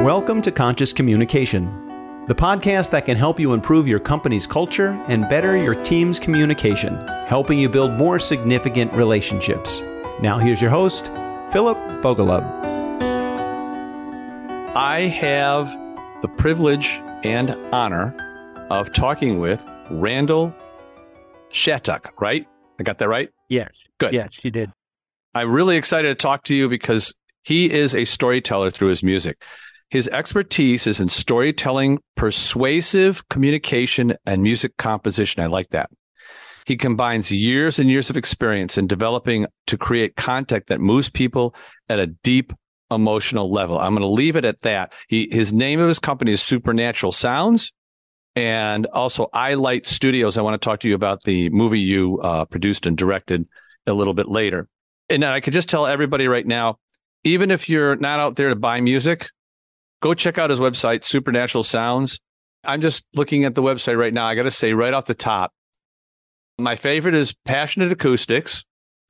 Welcome to Conscious Communication, the podcast that can help you improve your company's culture and better your team's communication, helping you build more significant relationships. Now here's your host, Philip Bogalub. I have the privilege and honor of talking with Randall Shattuck, right? I got that right? Yes. Good. Yes, you did. I'm really excited to talk to you because he is a storyteller through his music. His expertise is in storytelling, persuasive communication, and music composition. I like that. He combines years and years of experience in developing to create content that moves people at a deep emotional level. I'm going to leave it at that. His name of his company is Supernatural Sounds, and also iLight Studios. I want to talk to you about the movie you produced and directed a little bit later. And I could just tell everybody right now, even if you're not out there to buy music, go check out his website, Supernatural Sounds. I'm just looking at the website right now. I got to say right off the top, my favorite is Passionate Acoustics.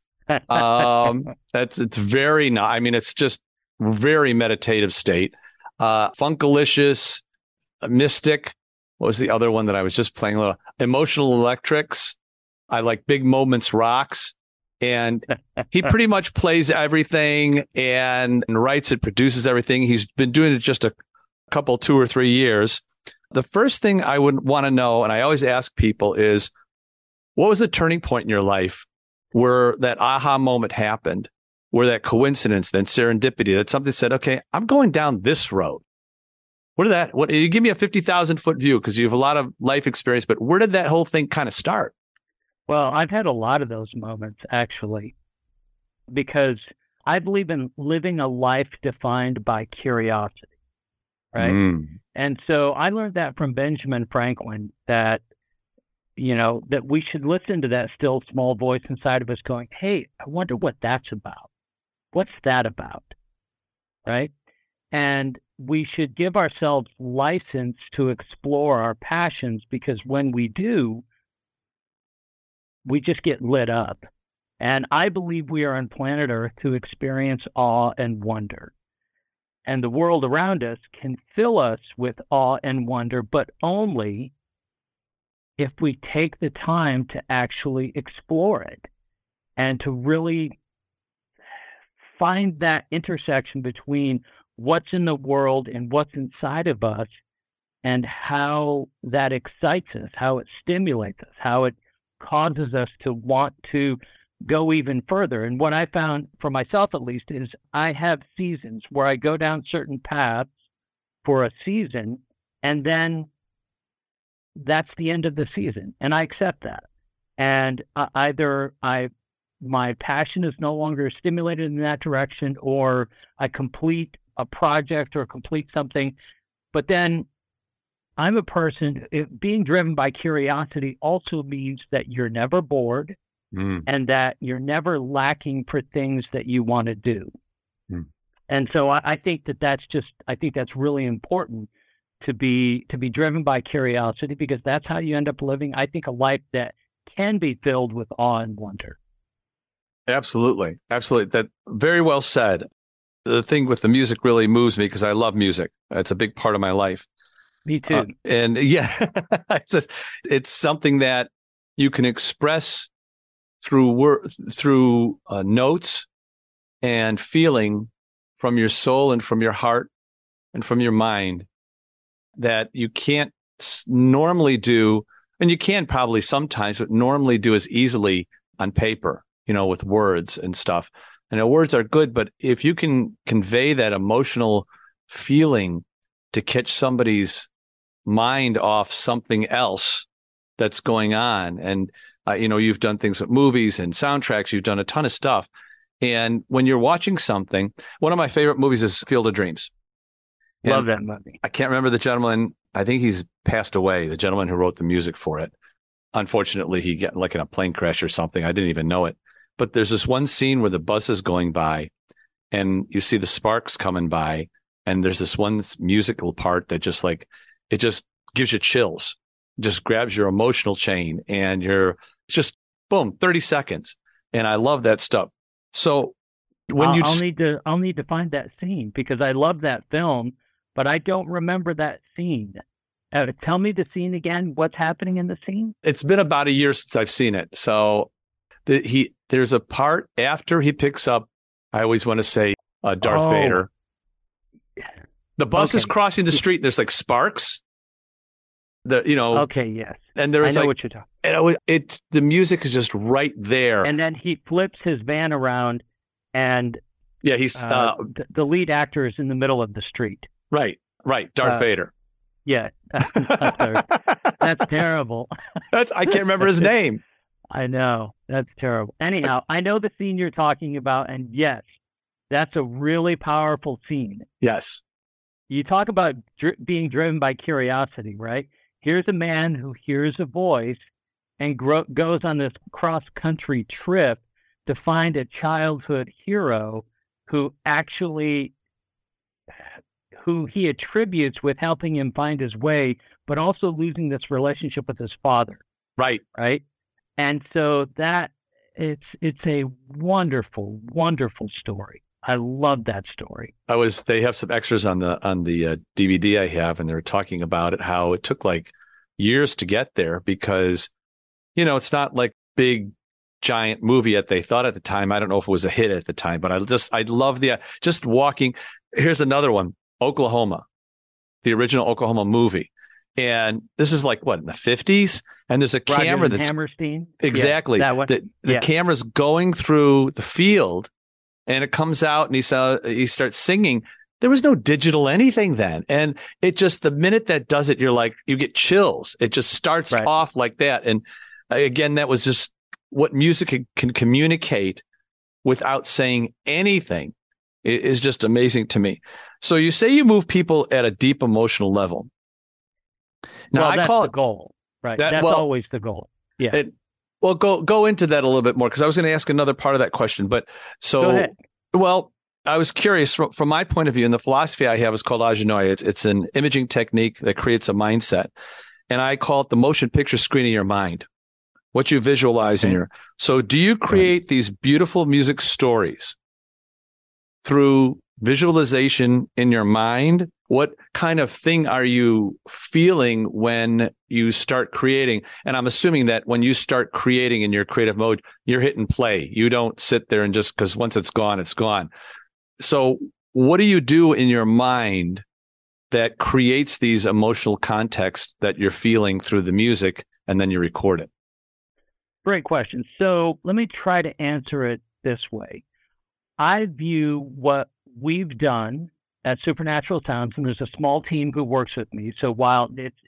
It's very nice. I mean, it's just very meditative state. Funkalicious, Mystic. What was the other one that I was just playing? A little Emotional Electrics. I like Big Moments Rocks. And he pretty much plays everything and writes it, produces everything. He's been doing it just a couple, 2 or 3 years. The first thing I would want to know, and I always ask people, is what was the turning point in your life where that aha moment happened, where that coincidence, then serendipity, that something said, okay, I'm going down this road. What you give me a 50,000 foot view because you have a lot of life experience, but where did that whole thing kind of start? Well, I've had a lot of those moments, actually, because I believe in living a life defined by curiosity, right? And so I learned that from Benjamin Franklin, that, that we should listen to that still small voice inside of us going, hey, I wonder what that's about. What's that about? Right? And we should give ourselves license to explore our passions, because when we do, we just get lit up. And I believe we are on planet Earth to experience awe and wonder. And the world around us can fill us with awe and wonder, but only if we take the time to actually explore it and to really find that intersection between what's in the world and what's inside of us, and how that excites us, how it stimulates us, how it causes us to want to go even further. And what I found for myself, at least, is I have seasons where I go down certain paths for a season, and then that's the end of the season. And I accept that. And my passion is no longer stimulated in that direction, or I complete a project or complete something. But then I'm a person, being driven by curiosity also means that you're never bored and that you're never lacking for things that you want to do. And so I think that's really important to be driven by curiosity, because that's how you end up living, I think, a life that can be filled with awe and wonder. Absolutely. Absolutely. That very well said. The thing with the music really moves me because I love music. It's a big part of my life. Me too. And yeah, it's something that you can express through notes and feeling from your soul and from your heart and from your mind that you can't normally do, and you can probably sometimes, but normally do as easily on paper, with words and stuff. I know words are good, but if you can convey that emotional feeling to catch somebody's mind off something else that's going on. And, you've done things with movies and soundtracks. You've done a ton of stuff. And when you're watching something, one of my favorite movies is Field of Dreams. Love that movie. I can't remember the gentleman. I think he's passed away, the gentleman who wrote the music for it. Unfortunately, he got like in a plane crash or something. I didn't even know it. But there's this one scene where the bus is going by and you see the sparks coming by. And there's this one musical part that just it just gives you chills, just grabs your emotional chain, and you're just boom, 30 seconds. And I love that stuff. So when I'll need to find that scene, because I love that film, but I don't remember that scene. Tell me the scene again. What's happening in the scene? It's been about a year since I've seen it. So there's a part after he picks up, I always want to say Darth Vader. The bus is crossing the street and there's like sparks. Okay, yes. And there's I know what you're talking. And the music is just right there. And then he flips his van around, and he's the lead actor is in the middle of the street. Right, Darth Vader. Yeah, that's terrible. I can't remember his name. I know, that's terrible. Anyhow, I know the scene you're talking about, and yes, that's a really powerful scene. Yes. You talk about being driven by curiosity, right? Here's a man who hears a voice and goes on this cross-country trip to find a childhood hero who he attributes with helping him find his way, but also losing this relationship with his father. Right. Right. And so it's a wonderful, wonderful story. I love that story. They have some extras on the DVD I have, and they're talking about it, how it took like years to get there because, it's not like big giant movie yet they thought at the time. I don't know if it was a hit at the time, but I love just walking. Here's another one, Oklahoma, the original Oklahoma movie. And this is like what, in the 50s? And there's a camera that's Hammerstein. Exactly. Yeah, that one. The camera's going through the field. And it comes out and he starts singing. There was no digital anything then. And it just, the minute that does it, you're like, you get chills. It just starts off like that. And again, that was just what music can communicate without saying anything is just amazing to me. So you say you move people at a deep emotional level. Now that's the goal, right? That's always the goal. Yeah. Well, go into that a little bit more because I was going to ask another part of that question. But Go ahead. Well, I was curious from my point of view, and the philosophy I have is called Ajinoy. It's an imaging technique that creates a mindset, and I call it the motion picture screen of your mind. What you visualize in your. So, do you create these beautiful music stories through visualization in your mind? What kind of thing are you feeling when you start creating? And I'm assuming that when you start creating in your creative mode, you're hitting play. You don't sit there and just, because once it's gone, it's gone. So what do you do in your mind that creates these emotional context that you're feeling through the music, and then you record it? Great question. So let me try to answer it this way. I view what we've done at Supernatural Sounds, and there's a small team who works with me. So while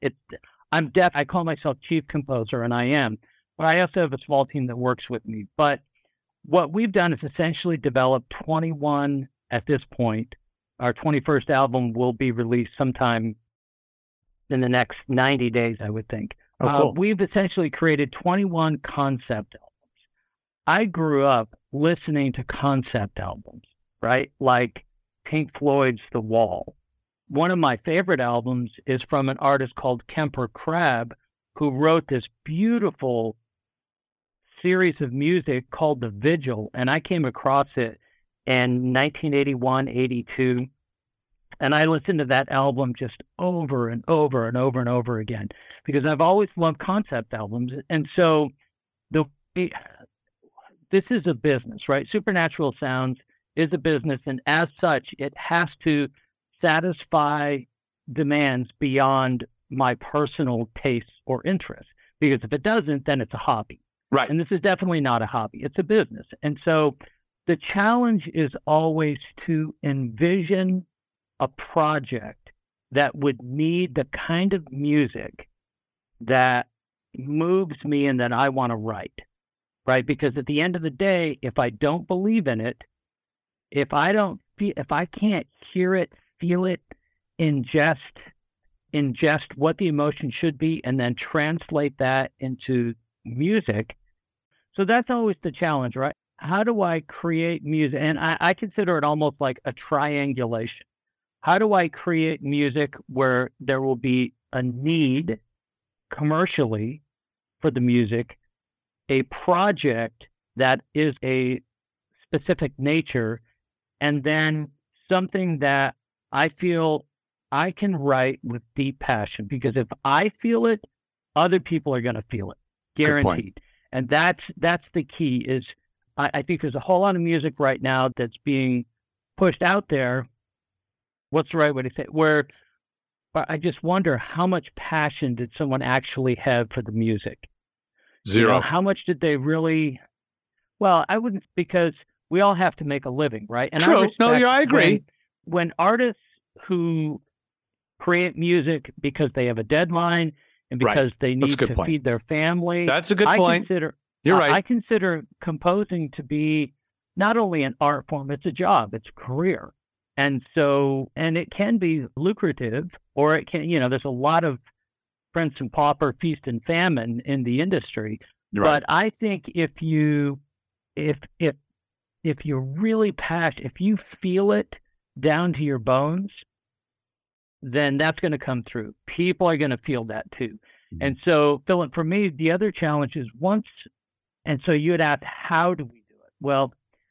I call myself chief composer, and I am, but I also have a small team that works with me. But what we've done is essentially developed 21 at this point. Our 21st album will be released sometime in the next 90 days, I would think. Cool. We've essentially created 21 concept albums. I grew up listening to concept albums, right? Like Pink Floyd's The Wall. One of my favorite albums is from an artist called Kemper Crab, who wrote this beautiful series of music called The Vigil, and I came across it in 1981, 82, and I listened to that album just over and over and over and over again because I've always loved concept albums. And so this is a business, right? Supernatural Sounds is a business, and as such, it has to satisfy demands beyond my personal tastes or interests. Because if it doesn't, then it's a hobby. Right. And this is definitely not a hobby. It's a business. And so the challenge is always to envision a project that would need the kind of music that moves me and that I want to write, right? Because at the end of the day, if I don't believe in it, if I can't hear it, feel it, ingest what the emotion should be, and then translate that into music. So that's always the challenge, right? How do I create music? And I consider it almost like a triangulation. How do I create music where there will be a need commercially for the music, a project that is a specific nature, and then something that I feel I can write with deep passion, because if I feel it, other people are going to feel it, guaranteed. And that's the key. Is I think there's a whole lot of music right now that's being pushed out there. What's the right way to say it? Where I just wonder, how much passion did someone actually have for the music? Zero. How much did they really? Well, I wouldn't, because we all have to make a living, right? And True. I agree. When artists who create music because they have a deadline and because they need to feed their family. That's a good point. You're right. I consider composing to be not only an art form, it's a job, it's a career. And it can be lucrative, or it can, there's a lot of prince and pauper, feast and famine in the industry. Right. But I think if you're really passionate, if you feel it down to your bones, then that's going to come through. People are going to feel that too. Mm-hmm. And so, Philip, for me, the other challenge is and so you had asked, how do we do it? Well,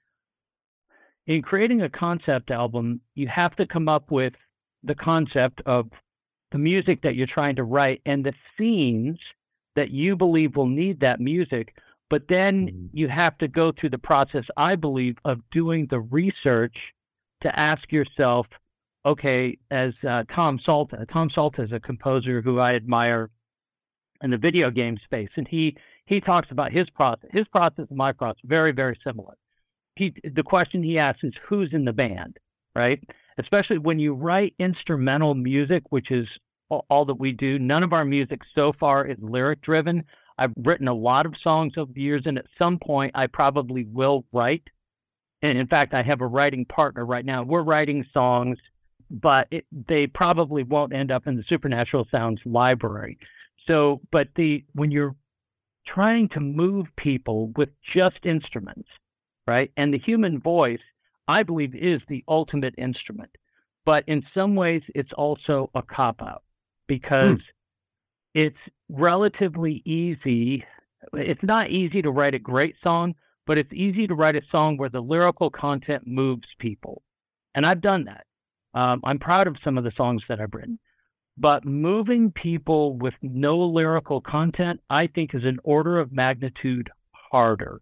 in creating a concept album, you have to come up with the concept of the music that you're trying to write and the scenes that you believe will need that music. But then you have to go through the process, I believe, of doing the research to ask yourself, okay, as Tom Salta is a composer who I admire in the video game space, and he talks about his process. His process and my process, very, very similar. The question he asks is, who's in the band, right? Especially when you write instrumental music, which is all that we do. None of our music so far is lyric driven. I've written a lot of songs over the years, and at some point I probably will write. And in fact, I have a writing partner right now. We're writing songs, but they probably won't end up in the Supernatural Sounds library. So, but when you're trying to move people with just instruments, right? And the human voice, I believe, is the ultimate instrument. But in some ways, it's also a cop-out, because it's relatively easy. It's not easy to write a great song, but it's easy to write a song where the lyrical content moves people. And I've done that. I'm proud of some of the songs that I've written. But moving people with no lyrical content, I think, is an order of magnitude harder.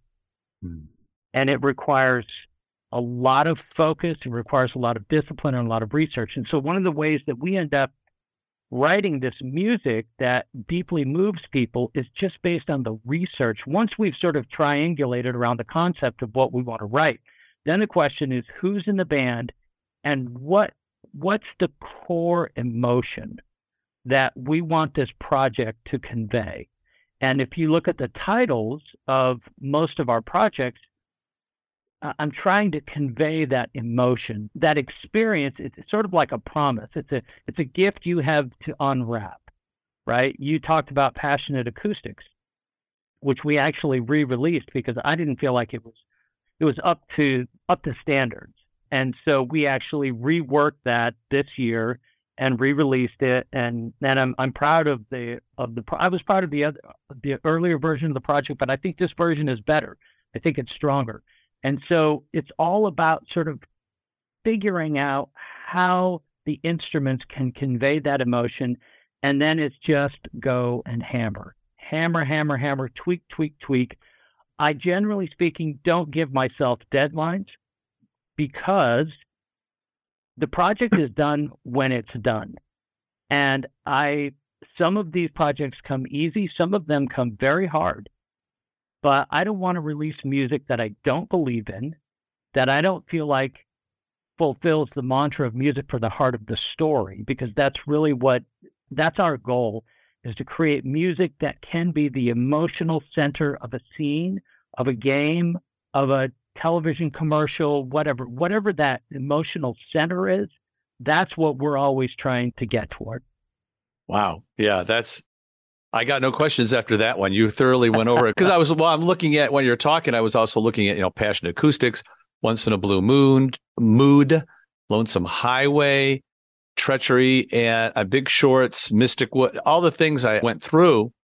And it requires a lot of focus, it requires a lot of discipline and a lot of research. And so one of the ways that we end up writing this music that deeply moves people is just based on the research. Once we've sort of triangulated around the concept of what we want to write, then the question is, who's in the band and what's the core emotion that we want this project to convey? And if you look at the titles of most of our projects, I'm trying to convey that emotion, that experience. It's sort of like a promise. It's a gift you have to unwrap, right? You talked about Passionate Acoustics, which we actually re-released because I didn't feel like it was up to standards. And so we actually reworked that this year and re-released it. And then I'm proud of I was proud of the earlier version of the project, but I think this version is better. I think it's stronger. And so it's all about sort of figuring out how the instruments can convey that emotion. And then it's just go and hammer, tweak, tweak, tweak. I, generally speaking, don't give myself deadlines, because the project is done when it's done. And some of these projects come easy, some of them come very hard. But I don't want to release music that I don't believe in, that I don't feel like fulfills the mantra of music for the heart of the story, because that's really that's our goal, is to create music that can be the emotional center of a scene, of a game, of a television commercial, whatever that emotional center is. That's what we're always trying to get toward. Wow. Yeah, I got no questions after that one. You thoroughly went over it, because I'm looking at, when you're talking, I was also looking at, Passionate Acoustics, Once in a Blue Mood, Lonesome Highway, Treachery, and Big Shorts, Mystic Wood, all the things I went through,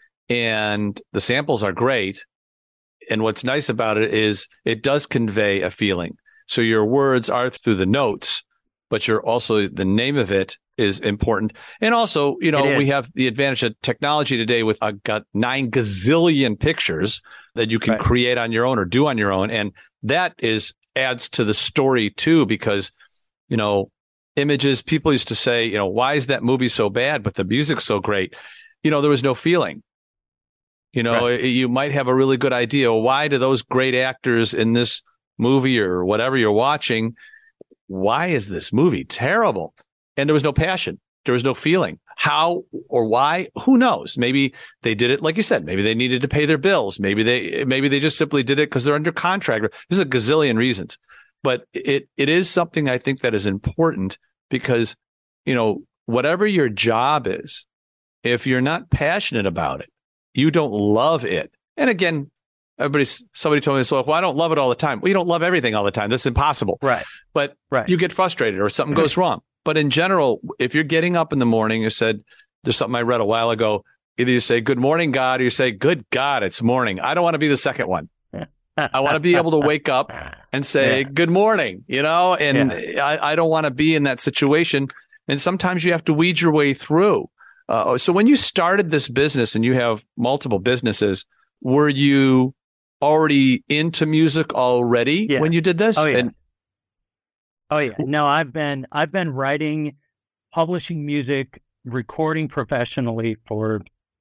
and the samples are great. And what's nice about it is it does convey a feeling. So your words are through the notes, but you're also, the name of it is important. And also, we have the advantage of technology today with got 9 gazillion pictures that you can create on your own or do on your own. And that adds to the story too, because, images, people used to say, why is that movie so bad, but the music's so great? There was no feeling. You might have a really good idea. Why do those great actors in this movie or whatever you're watching, why is this movie terrible? And there was no passion. There was no feeling. How or why? Who knows? Maybe they did it, like you said, maybe they needed to pay their bills. Maybe they just simply did it because they're under contract. There's a gazillion reasons. But it is something I think that is important because, whatever your job is, if you're not passionate about it, you don't love it. And again, somebody told me this, well, I don't love it all the time. Well, you don't love everything all the time. That's impossible. Right. But you get frustrated or something goes wrong. But in general, if you're getting up in the morning, you said, there's something I read a while ago, either you say, good morning, God, or you say, good God, it's morning. I don't want to be the second one. I want to be able to wake up and say, good morning, and I don't want to be in that situation. And sometimes you have to weed your way through. So when you started this business and you have multiple businesses, were you already into music already when you did this? Oh yeah. No, I've been writing, publishing music, recording professionally for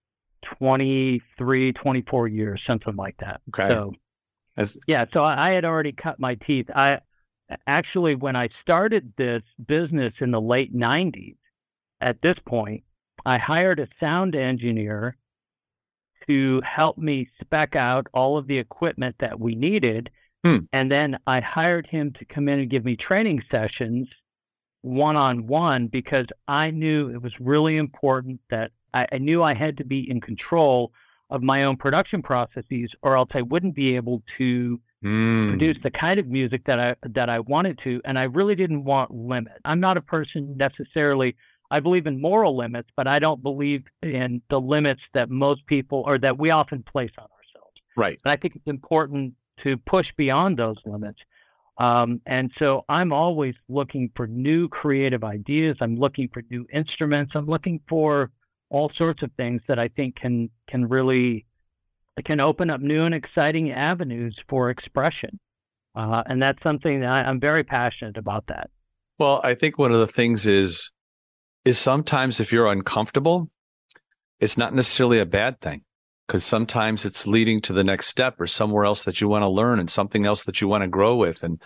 23, 24 years, something like that. Okay. So so I had already cut my teeth. I actually, when I started this business in the late 90s, at this point, I hired a sound engineer to help me spec out all of the equipment that we needed. And then I hired him to come in and give me training sessions one-on-one because I knew it was really important that I knew I had to be in control of my own production processes, or else I wouldn't be able to produce the kind of music that I wanted to. And I really didn't want limits. I'm not a person necessarily, I believe in moral limits, but I don't believe in the limits that most people or that we often place on ourselves. Right. And I think it's important to push beyond those limits. And so I'm always looking for new creative ideas. I'm looking for new instruments. I'm looking for all sorts of things that I think can really open up new and exciting avenues for expression. And that's something that I'm very passionate about that. Well, I think one of the things is sometimes if you're uncomfortable, it's not necessarily a bad thing, because sometimes it's leading to the next step or somewhere else that you want to learn and something else that you want to grow with. And,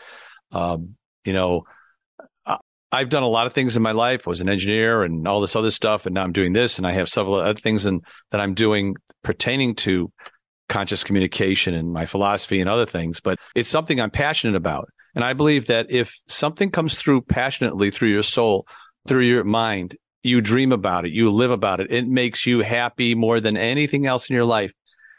I've done a lot of things in my life. I was an engineer and all this other stuff, and now I'm doing this, and I have several other things that I'm doing pertaining to conscious communication and my philosophy and other things. But it's something I'm passionate about. And I believe that if something comes through passionately through your soul, through your mind, you dream about it, you live about it, it makes you happy more than anything else in your life.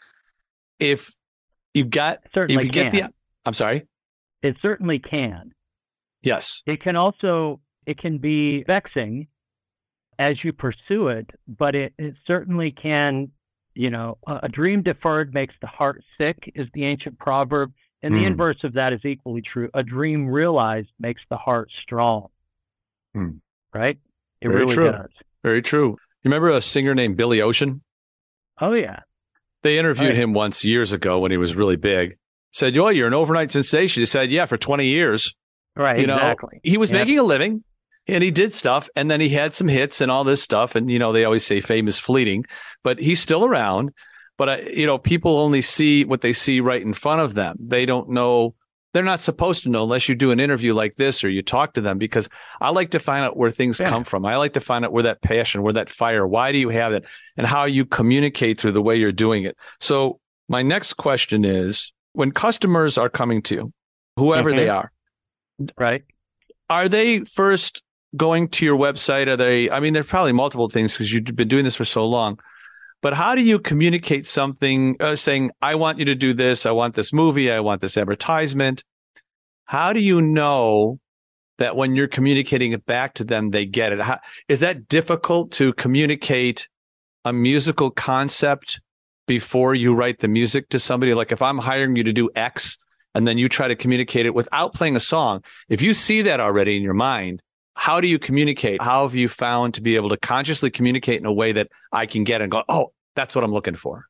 If you get I'm sorry? It certainly can. Yes. It can be vexing as you pursue it, but it certainly can, a dream deferred makes the heart sick is the ancient proverb. And the inverse of that is equally true. A dream realized makes the heart strong. Right? It Very really true. does. Very true. You remember a singer named Billy Ocean? Oh, yeah. They interviewed him once years ago when he was really big. Said, "Oh, you're an overnight sensation." He said, "Yeah, for 20 years." Right, exactly. He was making a living and he did stuff, and then he had some hits and all this stuff. And, they always say fame is fleeting, but he's still around. But, people only see what they see right in front of them. They don't know. They're not supposed to know unless you do an interview like this or you talk to them, because I like to find out where things come from. I like to find out where that passion, where that fire, why do you have it, and how you communicate through the way you're doing it. So my next question is, when customers are coming to you, whoever they are, right? Are they first going to your website? There's probably multiple things because you've been doing this for so long. But how do you communicate something saying, I want you to do this, I want this movie, I want this advertisement? How do you know that when you're communicating it back to them, they get it? Is that difficult to communicate a musical concept before you write the music to somebody? Like if I'm hiring you to do X and then you try to communicate it without playing a song, if you see that already in your mind, how do you communicate? How have you found to be able to consciously communicate in a way that I can get and go, oh, that's what I'm looking for?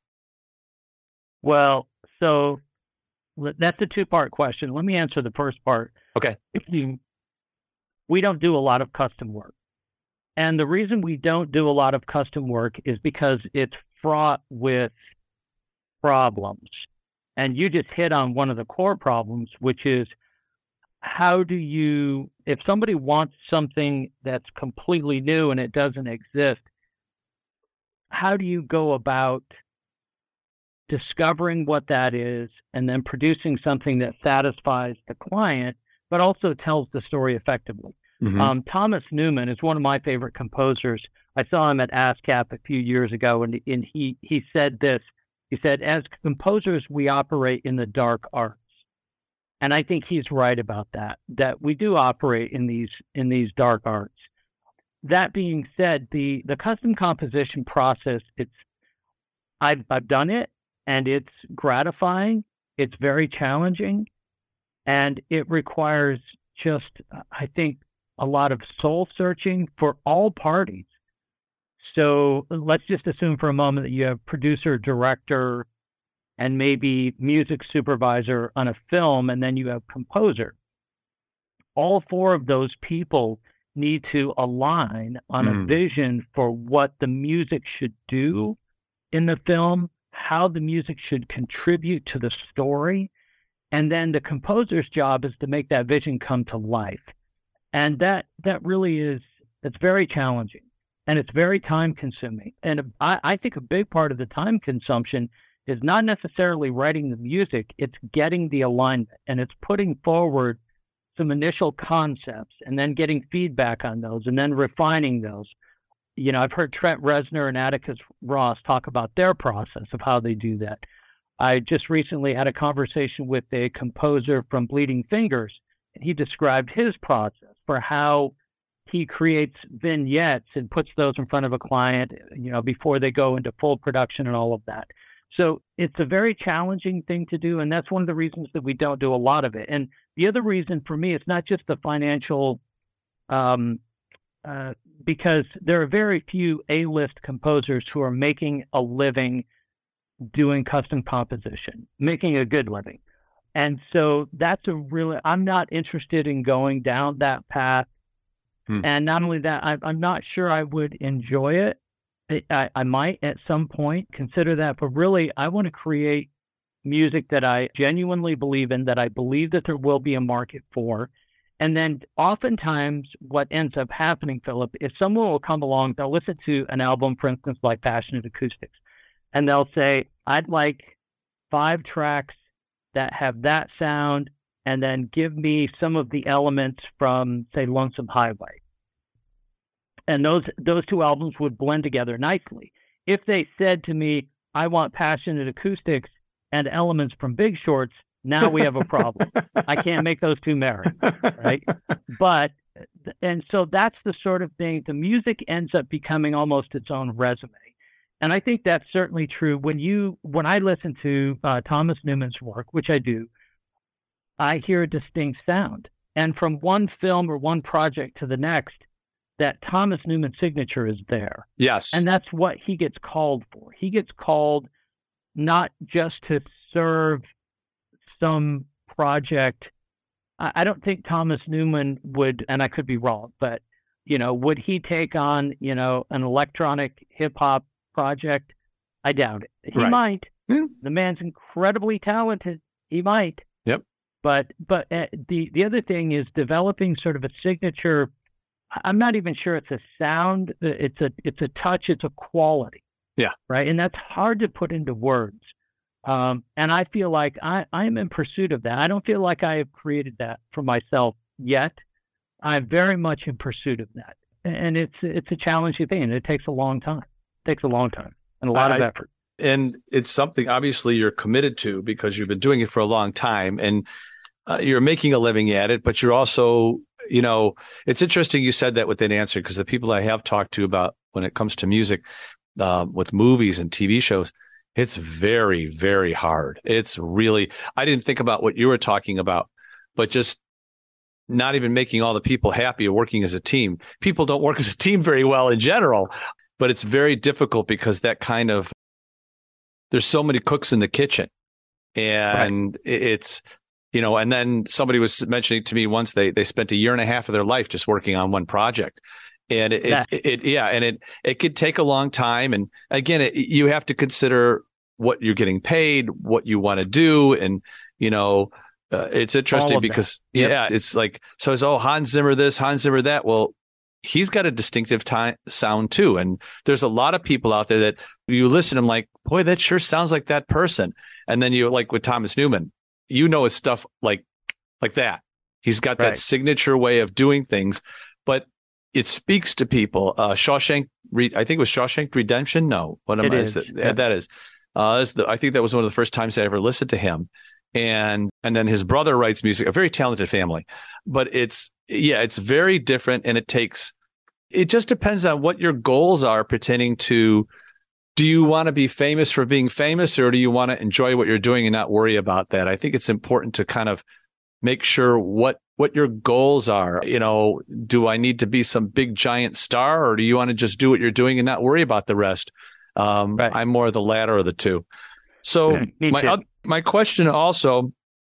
Well, so that's a two-part question. Let me answer the first part. Okay. We don't do a lot of custom work. And the reason we don't do a lot of custom work is because it's fraught with problems. And you just hit on one of the core problems, which is how do you, if somebody wants something that's completely new and it doesn't exist, how do you go about discovering what that is and then producing something that satisfies the client, but also tells the story effectively? Mm-hmm. Thomas Newman is one of my favorite composers. I saw him at ASCAP a few years ago, and he said this. He said, as composers, we operate in the dark arts. And I think he's right about that we do operate in these dark arts. That being said, the custom composition process, I've done it, and it's gratifying. It's very challenging, and it requires just, I think, a lot of soul searching for all parties. So let's just assume for a moment that you have producer, director, and maybe music supervisor on a film, and then you have composer. All four of those people need to align on a vision for what the music should do in the film, how the music should contribute to the story, and then the composer's job is to make that vision come to life. And that really is, it's very challenging, and it's very time consuming. And I think a big part of the time consumption is not necessarily writing the music, it's getting the alignment, and it's putting forward some initial concepts and then getting feedback on those and then refining those. You know, I've heard Trent Reznor and Atticus Ross talk about their process of how they do that. I just recently had a conversation with a composer from Bleeding Fingers, and he described his process for how he creates vignettes and puts those in front of a client, you know, before they go into full production and all of that. So it's a very challenging thing to do, and that's one of the reasons that we don't do a lot of it. And the other reason for me, it's not just the financial, because there are very few A-list composers who are making a living doing custom composition, making a good living. And so that's I'm not interested in going down that path. And not only that, I'm not sure I would enjoy it. I might at some point consider that, but really I want to create music that I genuinely believe in, that I believe that there will be a market for. And then oftentimes what ends up happening, Philip, is someone will come along, they'll listen to an album, for instance, like Passionate Acoustics, and they'll say, I'd like 5 tracks that have that sound, and then give me some of the elements from, say, Lonesome Highway. And those two albums would blend together nicely. If they said to me, I want Passionate Acoustics and elements from Big Shorts, now we have a problem. I can't make those two marry, right? And so that's the sort of thing, the music ends up becoming almost its own resume. And I think that's certainly true. When I listen to Thomas Newman's work, which I do, I hear a distinct sound. And from one film or one project to the next, that Thomas Newman signature is there. Yes. And that's what he gets called for. He gets called not just to serve some project. I don't think Thomas Newman would, and I could be wrong, but, you know, would he take on, you know, an electronic hip hop project? I doubt it. He might. Yeah. The man's incredibly talented. He might. Yep. But the other thing is developing sort of a signature. I'm not even sure it's a sound. It's a touch. It's a quality. Yeah. Right. And that's hard to put into words. And I feel like I'm in pursuit of that. I don't feel like I have created that for myself yet. I'm very much in pursuit of that. And it's a challenging thing. And it takes a long time. It takes a long time and a lot of effort. And it's something obviously you're committed to because you've been doing it for a long time and you're making a living at it, but you're also, you know, it's interesting you said that with an answer because the people I have talked to about when it comes to music with movies and TV shows, it's very, very hard. It's really, I didn't think about what you were talking about, but just not even making all the people happy or working as a team. People don't work as a team very well in general, but it's very difficult because that kind of, there's so many cooks in the kitchen, and it's, and then somebody was mentioning to me once they spent a year and a half of their life just working on one project. And it could take a long time. And again, you have to consider what you're getting paid, what you want to do. And, it's interesting because, it's like, so Hans Zimmer this, Hans Zimmer that. Well, he's got a distinctive sound too. And there's a lot of people out there that you listen to them like, boy, that sure sounds like that person. And then you, like with Thomas Newman, his stuff like that. He's got that signature way of doing things, but it speaks to people. I think it was Shawshank Redemption. No, what am I? That is. I think that was one of the first times I ever listened to him. And then his brother writes music, a very talented family, but it's very different. And it just depends on what your goals are pertaining to. Do you want to be famous for being famous, or do you want to enjoy what you're doing and not worry about that? I think it's important to kind of make sure what your goals are. Do I need to be some big giant star, or do you want to just do what you're doing and not worry about the rest? I'm more the latter of the two. So my question also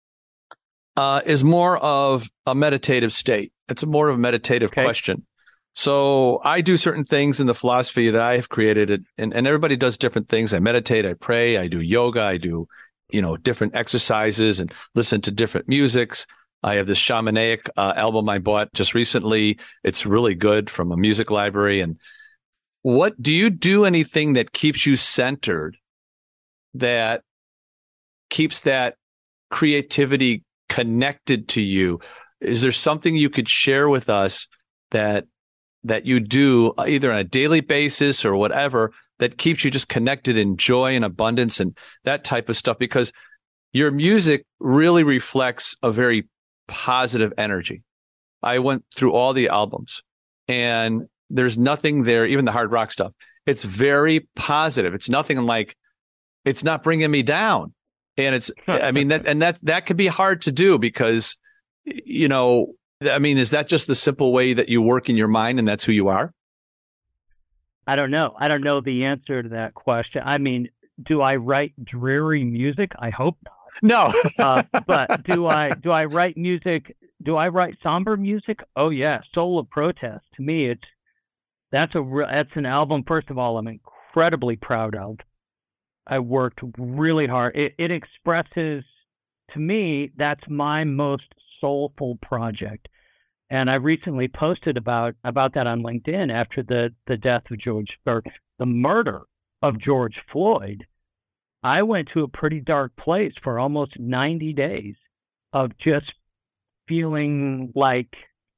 is more of a meditative state. It's more of a meditative question. So I do certain things in the philosophy that I have created, and everybody does different things. I meditate, I pray, I do yoga, I do, different exercises and listen to different musics. I have this shamanic album I bought just recently. It's really good, from a music library. And what do you do? Anything that keeps you centered, that keeps that creativity connected to you? Is there something you could share with us that you do either on a daily basis or whatever that keeps you just connected in joy and abundance and that type of stuff? Because your music really reflects a very positive energy. I went through all the albums, and there's nothing there, even the hard rock stuff. It's very positive. It's nothing like, it's not bringing me down. And that could be hard to do because, is that just the simple way that you work in your mind and that's who you are? I don't know. I don't know the answer to that question. Do I write dreary music? I hope not. No. But do I write music? Do I write somber music? Oh yeah. Soul of Protest. To me, that's an album, first of all, I'm incredibly proud of. I worked really hard. It expresses, to me, that's my most soulful project. And I recently posted about that on LinkedIn after the death of the murder of George Floyd. I went to a pretty dark place for almost 90 days of just feeling like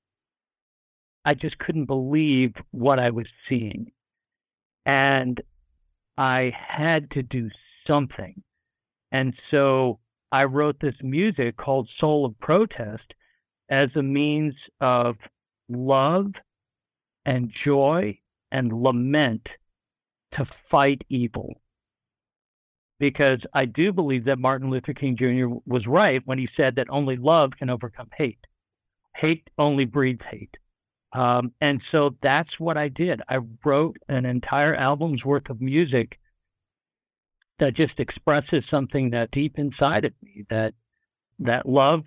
I just couldn't believe what I was seeing. And I had to do something. And so I wrote this music called Soul of Protest as a means of love and joy and lament to fight evil. Because I do believe that Martin Luther King Jr. was right when he said that only love can overcome hate. Hate only breeds hate. And so that's what I did. I wrote an entire album's worth of music that just expresses something that deep inside of me, that love,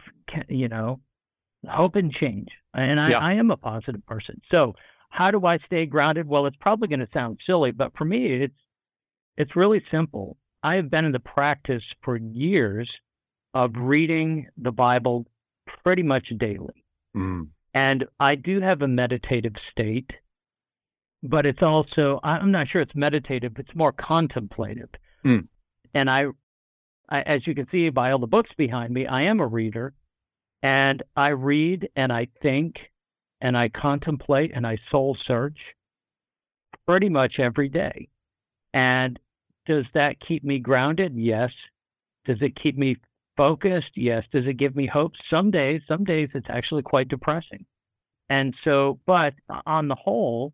hope and change. And I am a positive person. So how do I stay grounded? Well, it's probably going to sound silly, but for me, it's really simple. I have been in the practice for years of reading the Bible pretty much daily. Mm. And I do have a meditative state, but it's also, I'm not sure it's meditative, it's more contemplative. Mm. And I, as you can see by all the books behind me, I am a reader, and I read and I think and I contemplate and I soul search pretty much every day. And does that keep me grounded? Yes. Does it keep me focused? Yes. Does it give me hope? Some days it's actually quite depressing. And so, but on the whole,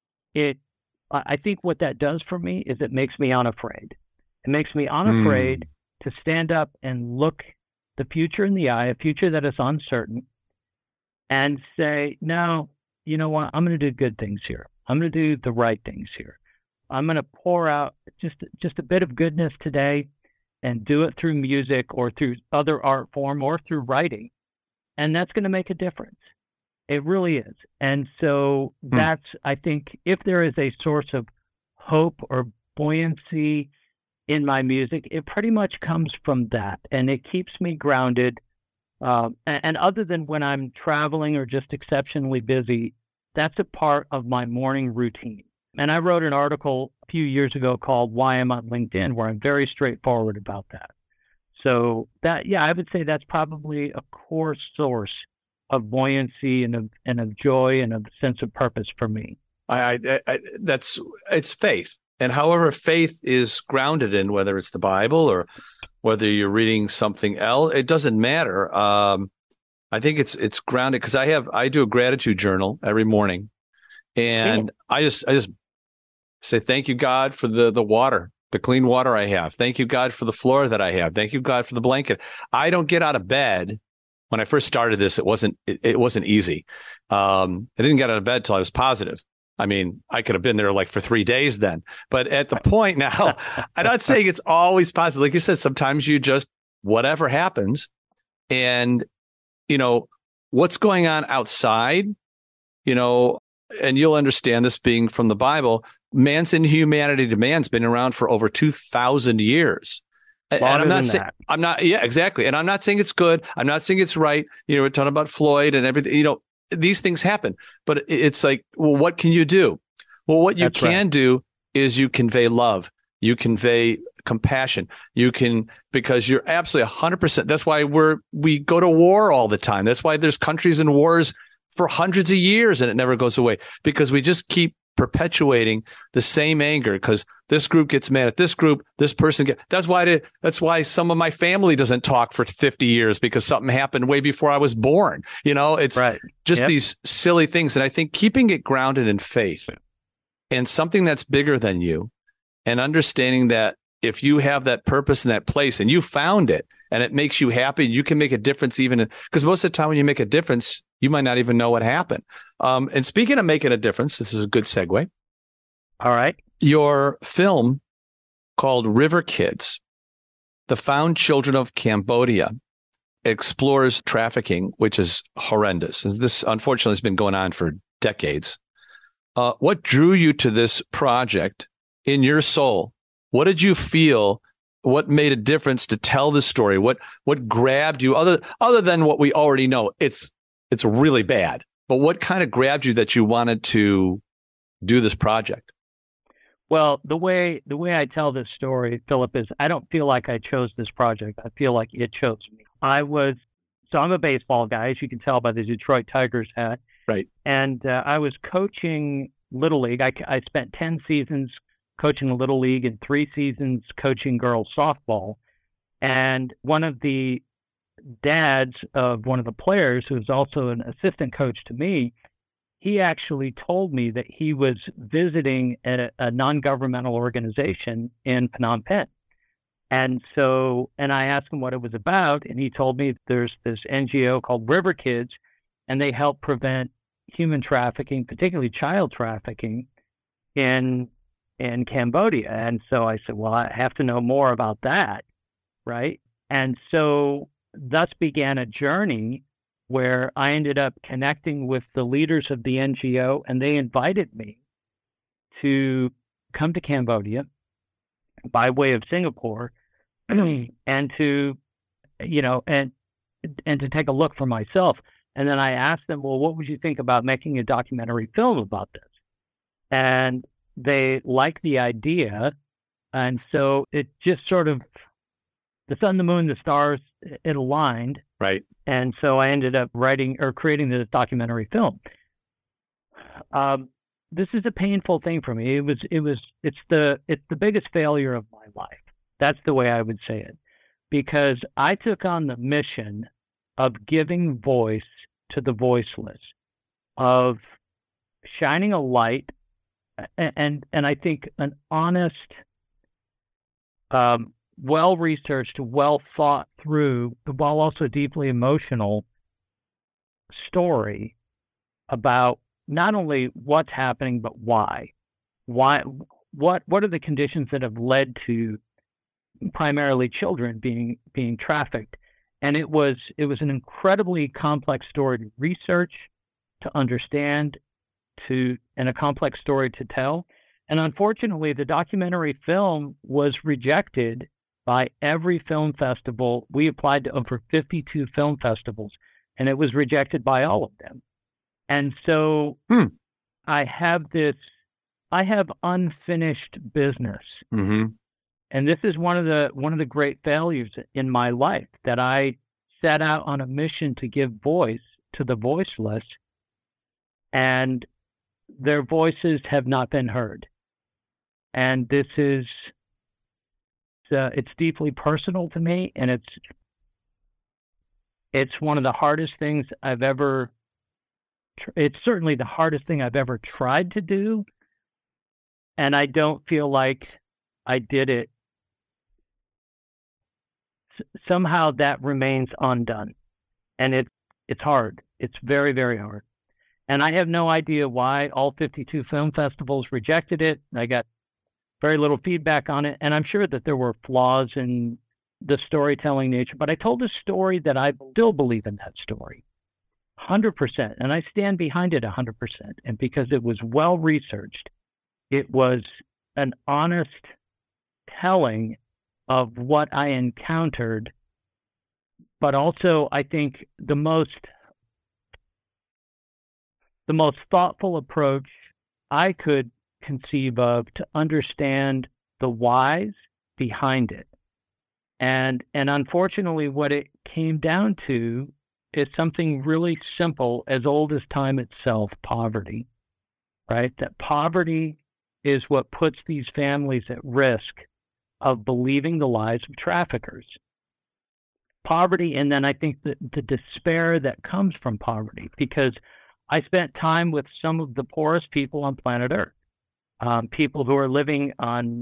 I think what that does for me is it makes me unafraid. It makes me unafraid to stand up and look the future in the eye, a future that is uncertain, and say, no, you know what? I'm going to do good things here. I'm going to do the right things here. I'm going to pour out just a bit of goodness today and do it through music or through other art form or through writing. And that's going to make a difference. It really is. And so that's, I think, if there is a source of hope or buoyancy in my music, it pretty much comes from that. And it keeps me grounded. And other than when I'm traveling or just exceptionally busy, that's a part of my morning routine. And I wrote an article a few years ago called Why I'm on LinkedIn, where I'm very straightforward about that. So that, yeah, I would say that's probably a core source of buoyancy and of joy and of sense of purpose for me. It's faith. And however faith is grounded in, whether it's the Bible or whether you're reading something else, it doesn't matter. I think it's grounded because I do a gratitude journal every morning, and I just say thank you, God, for the water, the clean water I have. Thank you, God, for the floor that I have. Thank you, God, for the blanket. I don't get out of bed. When I first started this, it wasn't easy. I didn't get out of bed till I was positive. I mean, I could have been there like for 3 days then. But at the point now, I'm not saying it's always positive. Like you said, sometimes you just, whatever happens, and, what's going on outside, and you'll understand this being from the Bible, man's inhumanity to man's been around for over 2,000 years. And I'm not saying, yeah, exactly. And I'm not saying it's good. I'm not saying it's right. We're talking about Floyd and everything, these things happen, but it's like, well, what can you do? Well, what you can do is you convey love. You convey compassion. You can, because you're absolutely 100%. That's why we go to war all the time. That's why there's countries in wars for hundreds of years and it never goes away, because we just keep perpetuating the same anger, because this group gets mad at this group, this person that's why some of my family doesn't talk for 50 years, because something happened way before I was born. It's just these silly things. And I think keeping it grounded in faith and something that's bigger than you, and understanding that if you have that purpose in that place and you found it and it makes you happy, you can make a difference, even because most of the time when you make a difference, you might not even know what happened. And speaking of making a difference, this is a good segue. All right. Your film called River Kids, The Found Children of Cambodia, explores trafficking, which is horrendous. This, unfortunately, has been going on for decades. What drew you to this project in your soul? What did you feel? What made a difference to tell this story? What grabbed you, other than what we already know? It's really bad. But what kind of grabbed you that you wanted to do this project? Well, the way I tell this story, Philip, is I don't feel like I chose this project. I feel like it chose me. I'm a baseball guy, as you can tell by the Detroit Tigers hat. Right. And I was coaching Little League. I spent 10 seasons coaching Little League and 3 seasons coaching girls softball. And one of the dads of one of the players, who's also an assistant coach to me, he actually told me that he was visiting a non-governmental organization in Phnom Penh. And I asked him what it was about, and he told me there's this NGO called River Kids, and they help prevent human trafficking, particularly child trafficking, in Cambodia. And so I said, well, I have to know more about that, right? And so thus began a journey where I ended up connecting with the leaders of the NGO, and they invited me to come to Cambodia by way of Singapore and to, and to take a look for myself. And then I asked them, well, what would you think about making a documentary film about this? And they liked the idea. And so it just sort of, the sun, the moon, the stars, it aligned. Right. And so I ended up creating this documentary film. This is a painful thing for me. It's the biggest failure of my life. That's the way I would say it, because I took on the mission of giving voice to the voiceless, of shining a light, and I think an honest, well-researched, well-thought through, while also deeply emotional, story about not only what's happening, but why. What are the conditions that have led to primarily children being trafficked? And it was an incredibly complex story to research, to understand, and a complex story to tell. And unfortunately, the documentary film was rejected by every film festival. We applied to over 52 film festivals, and it was rejected by all of them. And so I have unfinished business. Mm-hmm. And this is one of the great failures in my life, that I set out on a mission to give voice to the voiceless, and their voices have not been heard. And this is, it's deeply personal to me, and it's one of the hardest things it's certainly the hardest thing I've ever tried to do. And I don't feel like I did it. Somehow that remains undone. And it's hard. It's very, very hard. And I have no idea why all 52 film festivals rejected it. I got very little feedback on it. And I'm sure that there were flaws in the storytelling nature, but I told a story that I still believe in that story 100%. And I stand behind it 100%. And because it was well researched, it was an honest telling of what I encountered, but also I think the most thoughtful approach I could conceive of to understand the whys behind it. And unfortunately, what it came down to is something really simple, as old as time itself: poverty, right? That poverty is what puts these families at risk of believing the lies of traffickers. Poverty, and then I think the despair that comes from poverty, because I spent time with some of the poorest people on planet Earth, people who are living on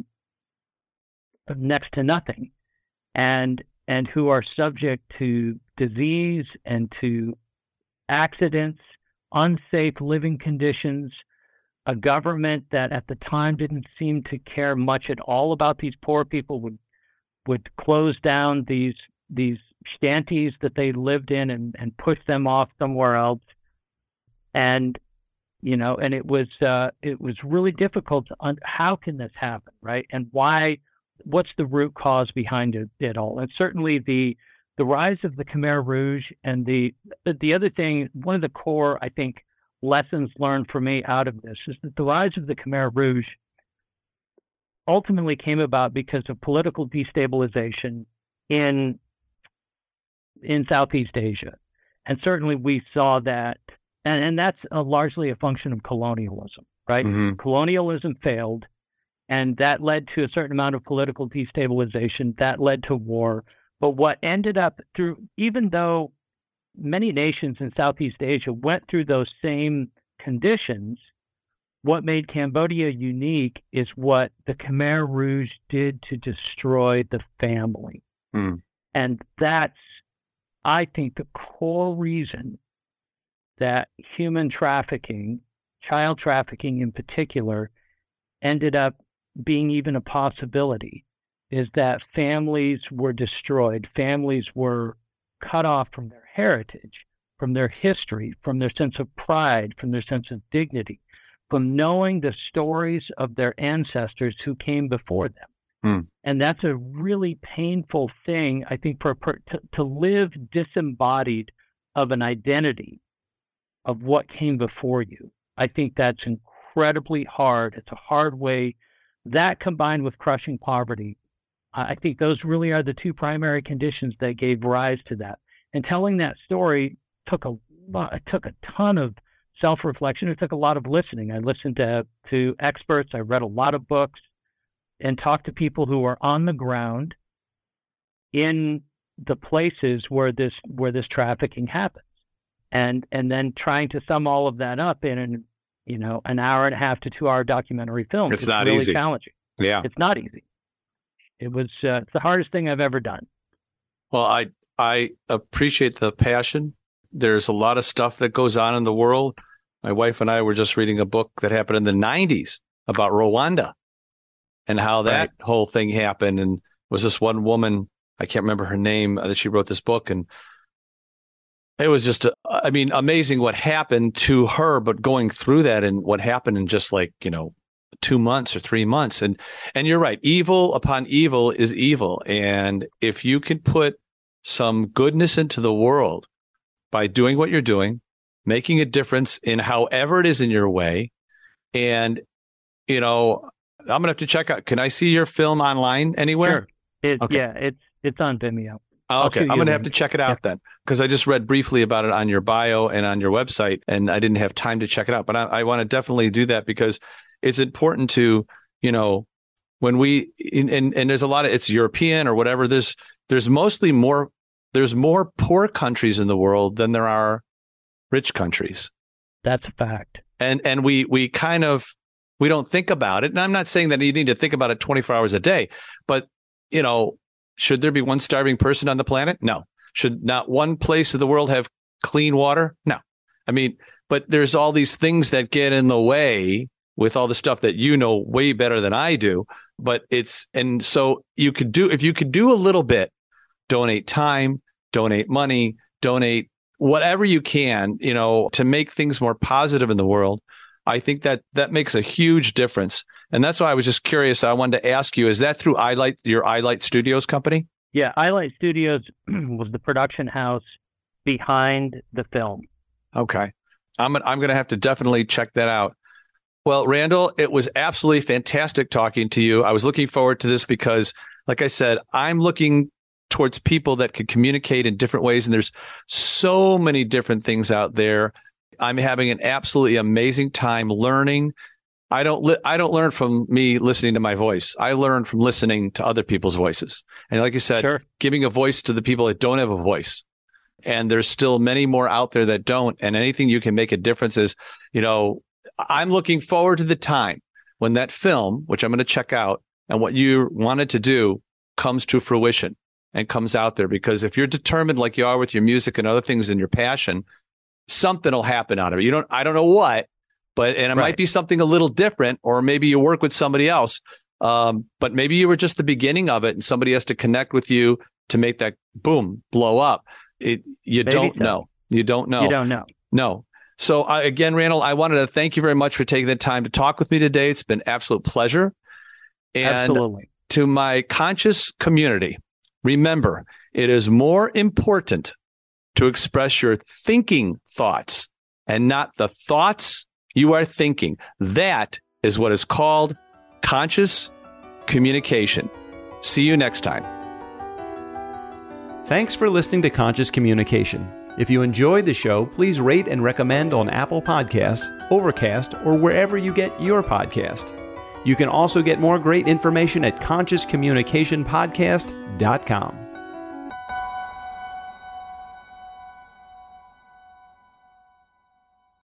next to nothing, and who are subject to disease and to accidents, unsafe living conditions, a government that at the time didn't seem to care much at all about these poor people, would close down these shanties that they lived in and push them off somewhere else. And, and it was really difficult to how can this happen, right? And what's the root cause behind it all? And certainly the rise of the Khmer Rouge, and the other thing, one of the core, I think, lessons learned for me out of this is that the rise of the Khmer Rouge ultimately came about because of political destabilization in Southeast Asia. And certainly we saw that, and that's largely a function of colonialism, right? Mm-hmm. Colonialism failed, and that led to a certain amount of political destabilization. That led to war. But what ended up through, even though many nations in Southeast Asia went through those same conditions, what made Cambodia unique is what the Khmer Rouge did to destroy the family. Mm. And that's, I think, the core reason that human trafficking, child trafficking in particular, ended up being even a possibility, is that families were destroyed. Families were cut off from their heritage, from their history, from their sense of pride, from their sense of dignity, from knowing the stories of their ancestors who came before them. Mm. And that's a really painful thing, I think, to live disembodied of an identity of what came before you. I think that's incredibly hard. It's a hard way. That combined with crushing poverty, I think those really are the two primary conditions that gave rise to that. And telling that story took a ton of self-reflection. It took a lot of listening. I listened to experts. I read a lot of books and talked to people who are on the ground in the places where this trafficking happens. And then trying to sum all of that up in an hour and a half to 2 hour documentary film. It's not really easy. Challenging. Yeah. It's not easy. It was it's the hardest thing I've ever done. Well, I appreciate the passion there's a lot of stuff that goes on in the world. My wife and I were just reading a book that happened in the 90s about Rwanda and how that whole thing happened. And was this one woman, I can't remember her name, that she wrote this book. And it was just, amazing what happened to her, but going through that and what happened in just 2 months or 3 months. And you're right. Evil upon evil is evil. And if you can put some goodness into the world by doing what you're doing, making a difference in however it is in your way. And, I'm going to have to check out. Can I see your film online anywhere? Sure. It's on Vimeo. Oh, okay. I'm going to have to check it out then, because I just read briefly about it on your bio and on your website, and I didn't have time to check it out. But I want to definitely do that, because it's important to, when we, and there's a lot of, it's European or whatever, there's more poor countries in the world than there are rich countries. That's a fact. And we kind of, we don't think about it. And I'm not saying that you need to think about it 24 hours a day, but, should there be one starving person on the planet? No. Should not one place of the world have clean water? No. But there's all these things that get in the way with all the stuff that you know way better than I do. But and so if you could do a little bit, donate time, donate money, donate whatever you can, to make things more positive in the world. I think that makes a huge difference. And that's why I was just curious. I wanted to ask you, is that through your iLight Studios company? Yeah, iLight Studios was the production house behind the film. Okay. I'm going to have to definitely check that out. Well, Randall, it was absolutely fantastic talking to you. I was looking forward to this because, like I said, I'm looking towards people that can communicate in different ways. And there's so many different things out there. I'm having an absolutely amazing time learning. I don't learn from me listening to my voice. I learn from listening to other people's voices. And like you said, sure, giving a voice to the people that don't have a voice. And there's still many more out there that don't. And anything you can make a difference is, I'm looking forward to the time when that film, which I'm going to check out, and what you wanted to do comes to fruition and comes out there. Because if you're determined like you are with your music and other things and your passion, something will happen out of it. I don't know what, but it might be something a little different, or maybe you work with somebody else. But maybe you were just the beginning of it, and somebody has to connect with you to make that boom blow up. You don't know. You don't know. No. So again, Randall, I wanted to thank you very much for taking the time to talk with me today. It's been an absolute pleasure. And absolutely. To my conscious community, remember, it is more important to express your thinking thoughts and not the thoughts you are thinking. That is what is called conscious communication. See you next time. Thanks for listening to Conscious Communication. If you enjoyed the show, please rate and recommend on Apple Podcasts, Overcast, or wherever you get your podcast. You can also get more great information at consciouscommunicationpodcast.com.